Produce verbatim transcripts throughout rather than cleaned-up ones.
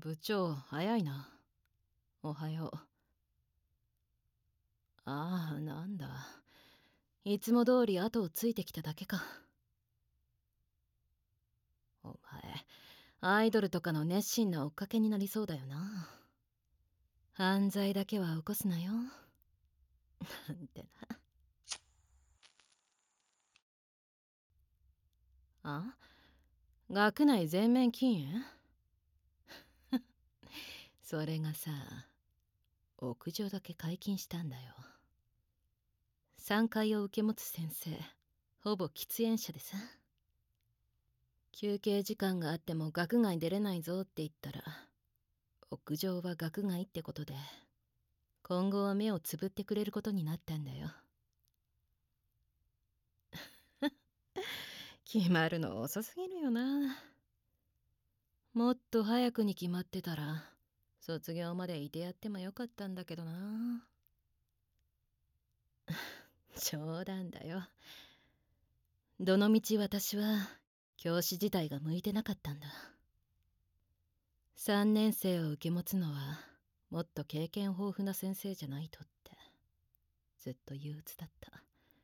部長、早いな。おはよう。ああ、なんだ。いつも通り後をついてきただけか。お前、アイドルとかの熱心な追っかけになりそうだよな。犯罪だけは起こすなよ。なんてな。あ、学内全面禁煙それがさ、屋上だけ解禁したんだよ。さんかいを受け持つ先生、ほぼ喫煙者でさ。休憩時間があっても学外出れないぞって言ったら、屋上は学外ってことで、今後は目をつぶってくれることになったんだよ。決まるの遅すぎるよな。もっと早くに決まってたら、卒業までいてやってもよかったんだけどな。冗談だよ。どのみち私は教師自体が向いてなかったんだ。さんねん生を受け持つのはもっと経験豊富な先生じゃないとってずっと憂鬱だった。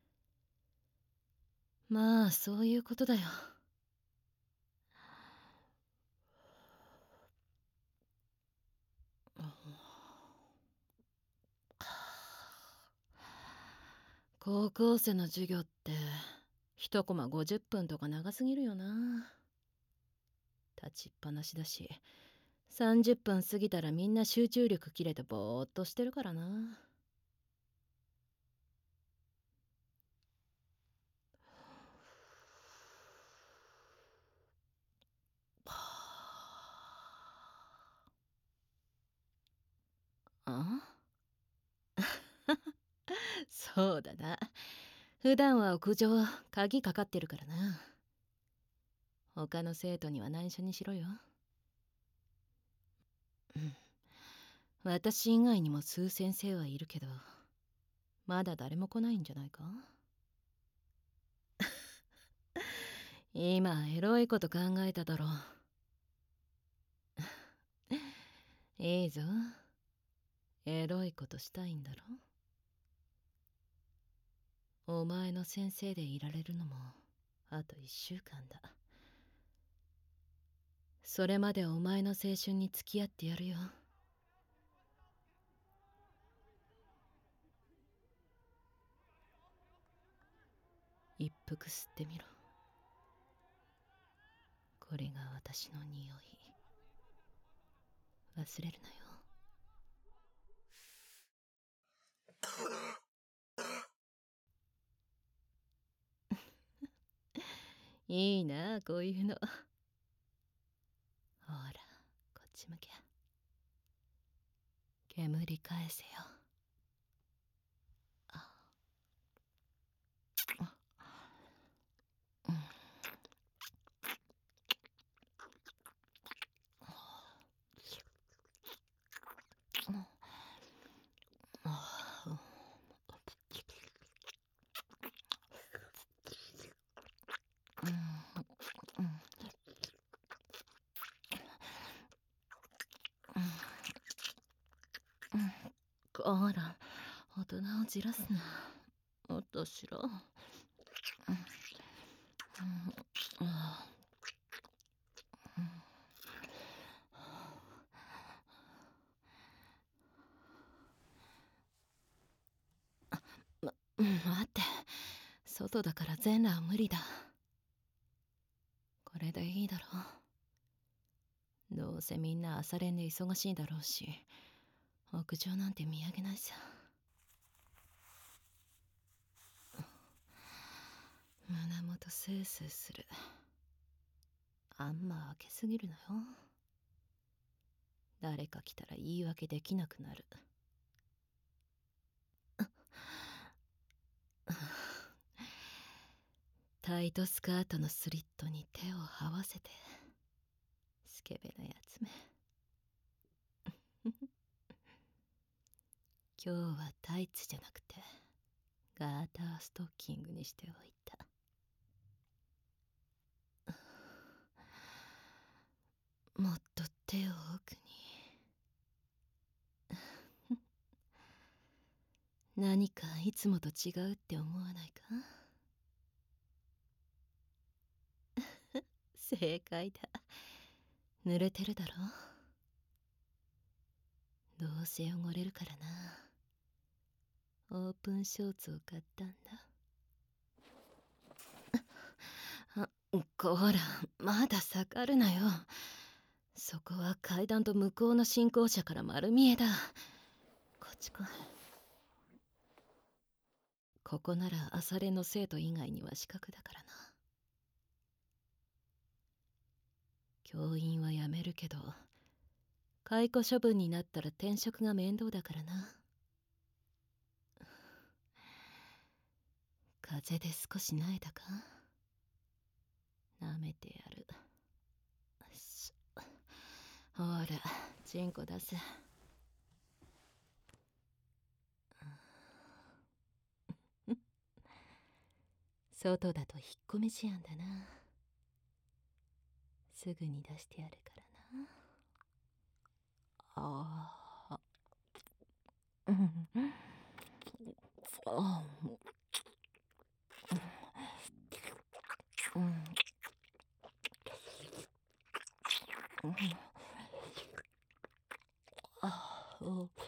まあそういうことだよ。高校生の授業って一コマごじゅっぷんとか長すぎるよな。立ちっぱなしだし、さんじゅっぷん過ぎたらみんな集中力切れてぼーっとしてるからな。あそうだな。普段は屋上鍵かかってるからな。他の生徒には内緒にしろよ。うん。私以外にも数先生はいるけど、まだ誰も来ないんじゃないか。今エロいこと考えただろ。いいぞ。エロいことしたいんだろ。お前の先生でいられるのもあといっしゅうかんだ。それまでお前の青春に付き合ってやるよ。一服吸ってみろ。これが私の匂い。忘れるなよ。いいな、こういうの。ほら、こっち向け。煙返せよ。あ、うん。こら、大人をじらすな。もっとしろ。ま、待って。外だから全裸は無理だ。これでいいだろう。どうせみんな朝練で忙しいだろうし、屋上なんて見上げないさ。胸元スースーする。あんま開けすぎるなよ。誰か来たら言い訳できなくなる。タイトスカートのスリットに手を合わせて。スケベなやつめ。今日はタイツじゃなくてガーターストッキングにしておいた。もっと手を奥に。 何かいつもと違うって思わないか？正解だ。濡れてるだろ。どうせ汚れるからな。オープンショーツを買ったんだ。あ、こら、まだ下がるなよ。そこは階段と向こうの進行者から丸見えだ。こっち来い。ここなら朝練の生徒以外には資格だからな。教員は辞めるけど、解雇処分になったら転職が面倒だからな。風邪で少し泣いたか？舐めてやる。ほら、チンコ出せ。外だと引っ込み思案だな。すぐに出してやるからな。ああ。うん。ああ。うん。うん。ああ。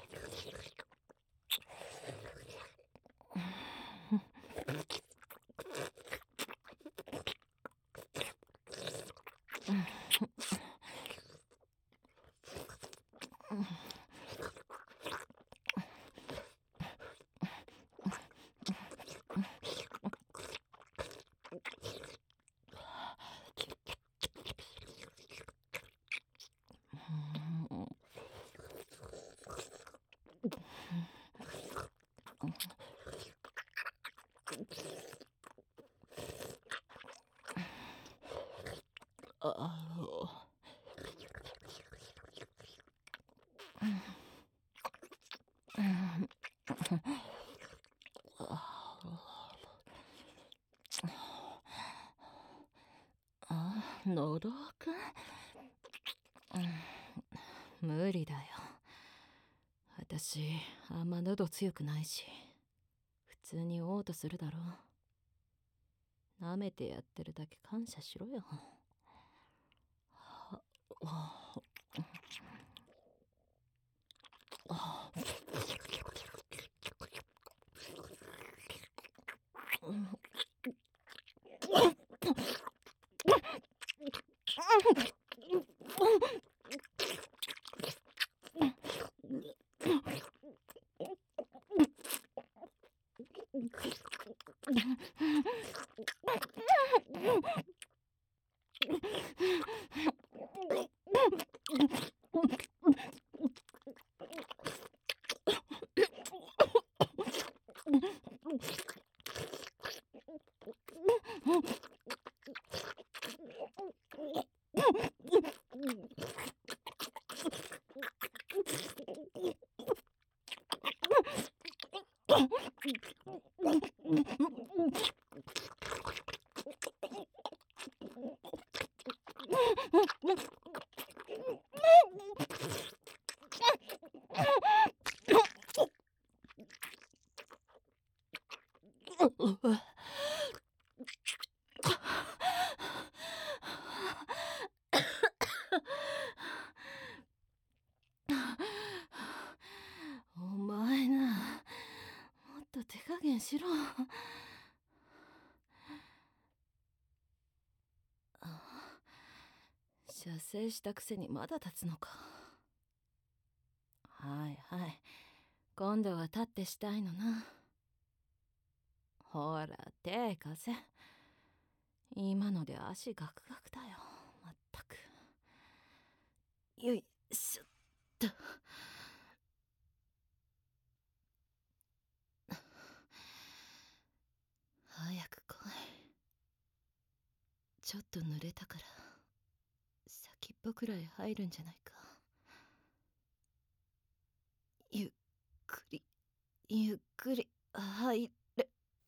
のどくん、うん、無理だよ。私あんま喉強くないし、普通に嘔吐するだろ。舐めてやってるだけ感謝しろよ。お前な、もっと手加減しろ。射精したくせにまだ立つのか。はいはい、今度は立ってしたいのな。ほら手貸せ。今ので足ガクガクだよ。まったく。よいしょっと。早く来い。ちょっと濡れたから先っぽくらい入るんじゃないか。ゆっくりゆっくり入れ。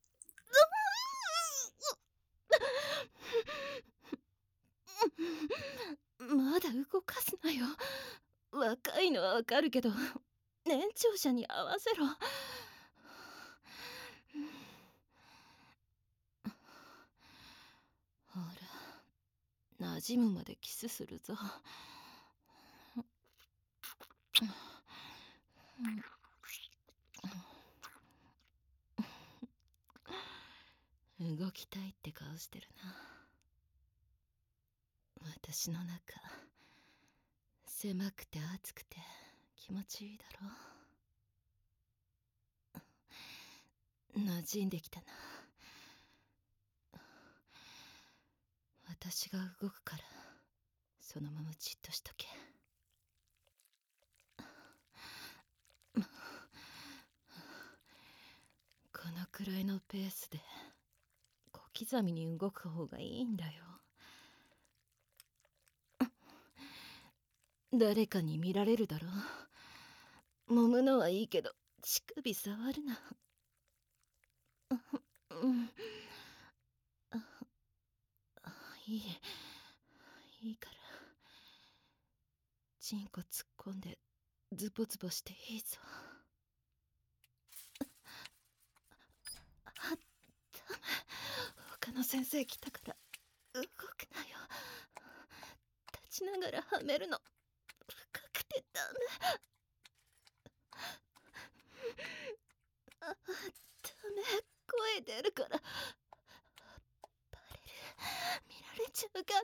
まだ動かすなよ。若いのはわかるけど年長者に合わせろ。 馴染むまでキスするぞ。動きたいって顔してるな。私の中狭くて暑くて気持ちいいだろ。馴染んできたな。私が動くからそのままじっとしとけ。このくらいのペースで小刻みに動く方がいいんだよ。誰かに見られるだろ。揉むのはいいけど乳首触るな。うん、あいいいいからチンコ突っ込んでズボズボしていいぞ。あ、ダメ。他の先生来たから動くなよ。立ちながらはめるの深くてダメ。あ、ダメ。声出るからバレる。見られちゃうから。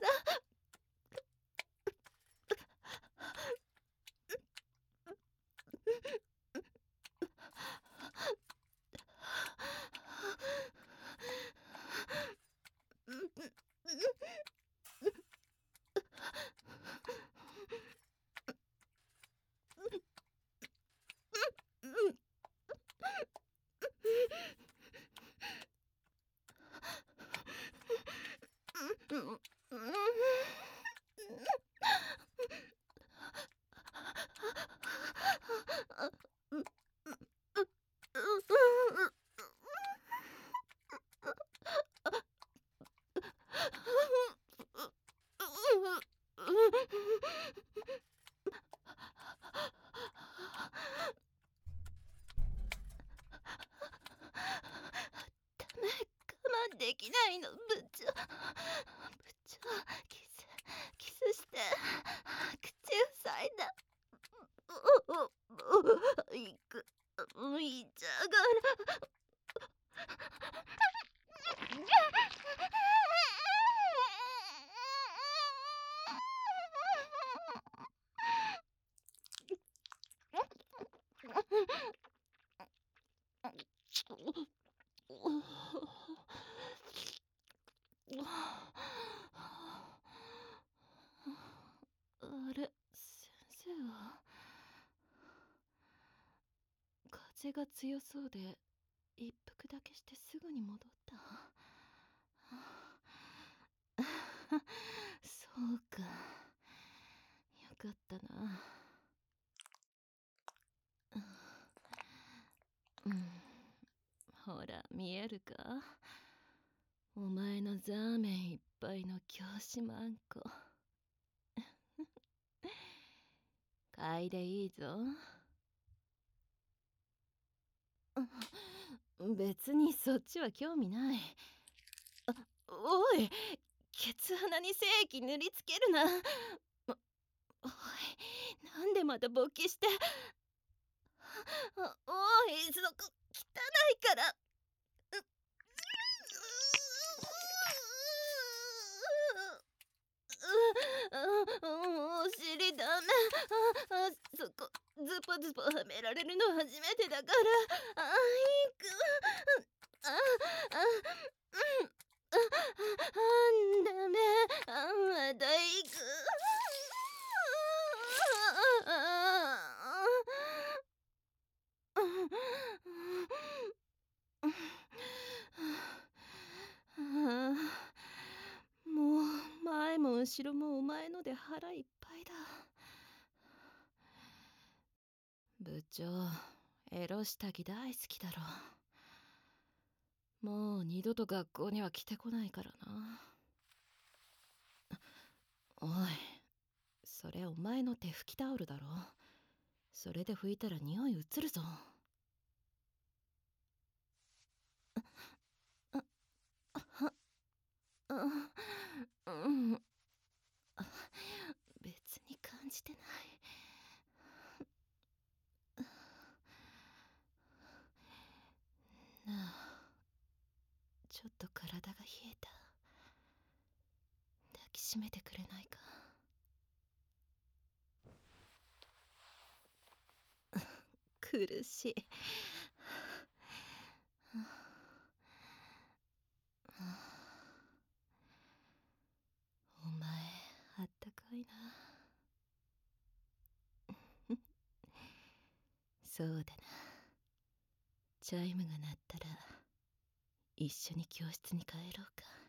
できないの、部長。部長、キス、キスして。口塞いだ。いく、いっちゃうから。あれ、先生は風が強そうで一服だけしてすぐに戻った。そうか、よかったな。うん、ほら見えるか、お前のザーメンいっぱいの教師マンコ。嗅いでいいぞ。別にそっちは興味ない。あ、おい、ケツ鼻に精液塗りつけるな。おい、なんでまた勃起して。おい、そこ汚いから。お尻ダメ。あ、そこズポズポはめられるの初めてだから。あ、いく。あ、あ、うん。あ、あ、ダメ。あ、まだいく。もう前も後ろもお前ので腹いっぱいだ。部長、エロ下着大好きだろ。もう二度と学校には来てこないからな。おい、それお前の手拭きタオルだろ。それで拭いたら匂い移るぞ。あ、あ、うん。 きしめてくれないか。苦しい。お前あったかいな。そうだな。チャイムが鳴ったら一緒に教室に帰ろうか。